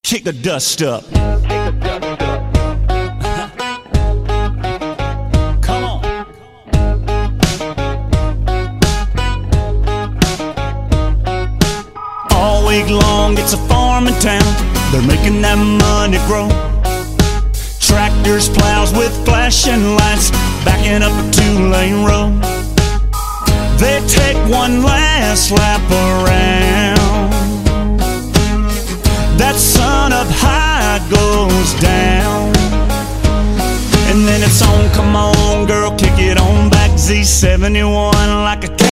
Kick the dust up. Come on. All week long it's a farming town. They're making that money grow. Tractors, plows with flashing lights, backing up a two-lane road. They take one last lap around. That sun up high goes down. And then it's on, come on girl, kick it on back. Z71 like a